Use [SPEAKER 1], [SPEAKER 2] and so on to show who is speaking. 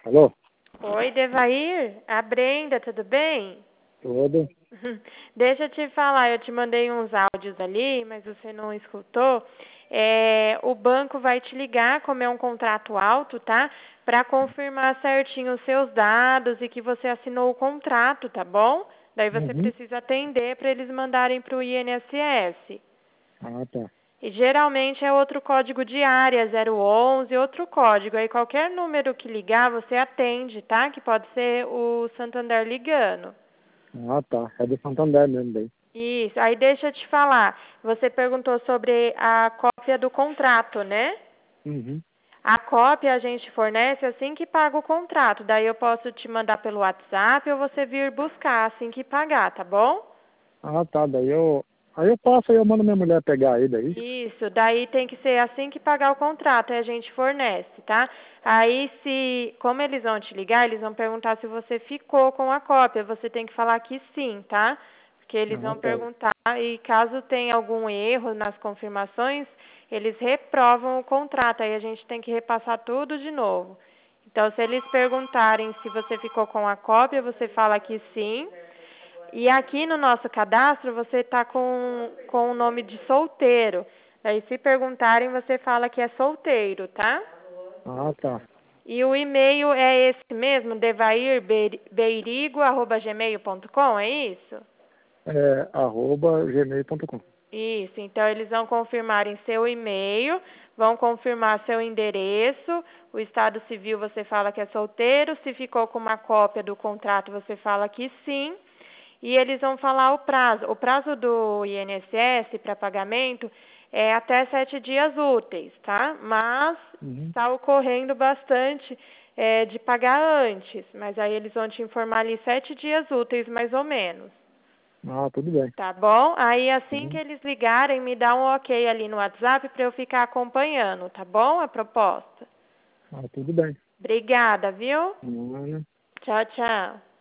[SPEAKER 1] Alô?
[SPEAKER 2] Oi, Devair? A Brenda, tudo bem?
[SPEAKER 1] Tudo?
[SPEAKER 2] Deixa eu te falar, eu te mandei uns áudios ali, mas você não escutou. O banco vai te ligar, como é um contrato alto, tá? Para confirmar certinho os seus dados e que você assinou o contrato, tá bom? Daí você
[SPEAKER 1] Uhum.
[SPEAKER 2] precisa atender para eles mandarem para o INSS.
[SPEAKER 1] Ah, tá.
[SPEAKER 2] E geralmente é outro código de área, 011, outro código. Aí qualquer número que ligar, você atende, tá? Que pode ser o Santander ligando.
[SPEAKER 1] Ah, tá. É do Santander mesmo daí.
[SPEAKER 2] Isso. Aí deixa eu te falar. Você perguntou sobre a cópia do contrato, né?
[SPEAKER 1] Uhum.
[SPEAKER 2] A cópia a gente fornece assim que paga o contrato. Daí eu posso te mandar pelo WhatsApp ou você vir buscar assim que pagar, tá bom?
[SPEAKER 1] Ah, tá. Daí eu. Aí eu passo aí eu mando minha mulher pegar aí daí.
[SPEAKER 2] Isso, daí tem que ser assim que pagar o contrato, aí a gente fornece, tá? Aí como eles vão te ligar, eles vão perguntar se você ficou com a cópia, você tem que falar que sim, tá? Porque eles
[SPEAKER 1] Ah,
[SPEAKER 2] vão
[SPEAKER 1] tá.
[SPEAKER 2] perguntar e caso tenha algum erro nas confirmações, eles reprovam o contrato, aí a gente tem que repassar tudo de novo. Então, se eles perguntarem se você ficou com a cópia, você fala que sim. E aqui no nosso cadastro você está com o nome de solteiro. Daí se perguntarem, você fala que é solteiro, tá?
[SPEAKER 1] Ah, tá.
[SPEAKER 2] E o e-mail é esse mesmo, devairbeirigo@gmail.com, é isso?
[SPEAKER 1] É @gmail.com.
[SPEAKER 2] Isso, então eles vão confirmar em seu e-mail, vão confirmar seu endereço, o estado civil você fala que é solteiro, se ficou com uma cópia do contrato você fala que sim, e eles vão falar o prazo. O prazo do INSS para pagamento é até 7 dias úteis, tá? Mas
[SPEAKER 1] Uhum.
[SPEAKER 2] está ocorrendo bastante de pagar antes, mas aí eles vão te informar ali 7 dias úteis mais ou menos.
[SPEAKER 1] Ah, tudo bem.
[SPEAKER 2] Tá bom? Aí assim que
[SPEAKER 1] Uhum.
[SPEAKER 2] eles ligarem, me dá um ok ali no WhatsApp para eu ficar acompanhando, tá bom? A proposta.
[SPEAKER 1] Ah, tudo bem.
[SPEAKER 2] Obrigada, viu?
[SPEAKER 1] Uhum.
[SPEAKER 2] Tchau, tchau.